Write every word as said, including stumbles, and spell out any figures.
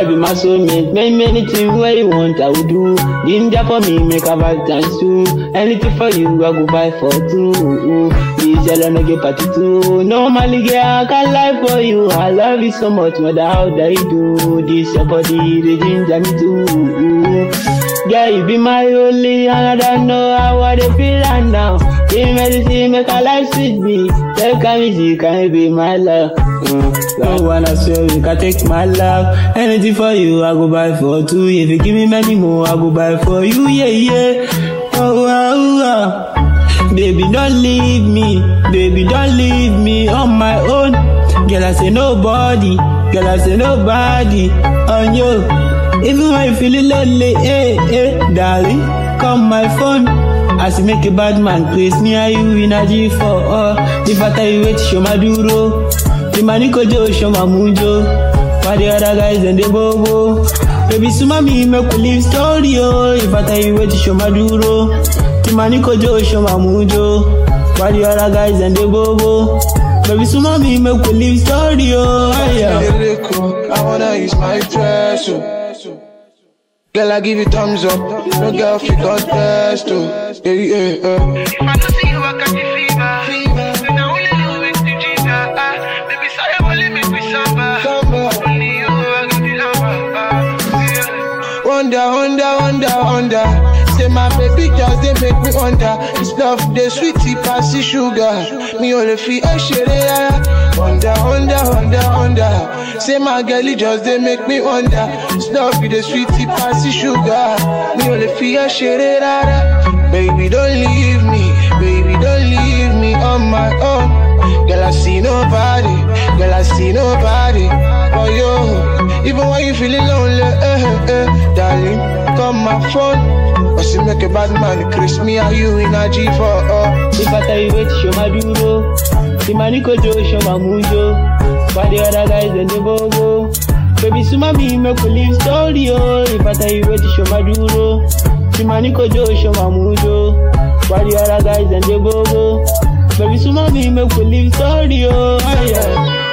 be my soulmate. Many, many things where you want, I will do. Ginger for me, make a vibe times two. Anything for you, I go buy for two. This yellow no get party too. Normally, girl, I can lie for you. I love you so much, no doubt how that you do. This your body, the ginger me too. Girl, you be my only, and I don't know how I feel right now. Give me medicine, make a life sweet me. Take a music, can you be my love? Mm. No one I swear you can take my love. Anything for you, I go buy for two. If you give me many more, I go buy for you, yeah, yeah. Oh, oh, oh. Baby, don't leave me. Baby, don't leave me on my own. Girl, I say nobody. Girl, I say nobody on you. Even when you feeling lonely, eh, eh, darling, call my phone. As you make a bad man place me and you in a G for all. If I tell you wait, show my duro. The maniko jo, show my mujo. For the other guys and the bobo. Baby, suma me make a live story, oh. If I tell you wait, show my duro. The maniko jo, show my mujo. For the other guys and the bobo. Baby, suma me make a live story, oh. Yeah. I wanna use my dress, oh. Girl, I give you thumbs up. No girl, if you contest, oh. Yeah, yeah, yeah. If I don't see you, I got the fever. Fever. Then I only know it's the ginger. Ah, baby, sorry, only make me suffer. Summer. Only you, I got the lover. Ah, yeah. Wonder, wonder, wonder, wonder. Say my baby just they make me wonder. This love, the sweetie, passy sugar. Me only feel a shit. Wonder, wonder, wonder, wonder. Say my girlie just they make me wonder. This love, the sweetie, passy sugar. Me only feel a shit. Baby, don't leave me. Baby, don't leave me on my own. Girl, I see nobody. Girl, I see nobody. Oh, yo. Even when you feeling lonely, eh, eh, darling, call my phone. Or see make a bad man, Chris, me and you in a G for all. If I tell you wait, show my duro. The maniko jo, show my mujo. For the other guys and the bobo. Baby, suma me make a live story, oh. If I tell you wait, show my duro. The maniko jo, show my mujo. For the other guys and the bobo. Baby, suma me make a live story, oh. Yeah.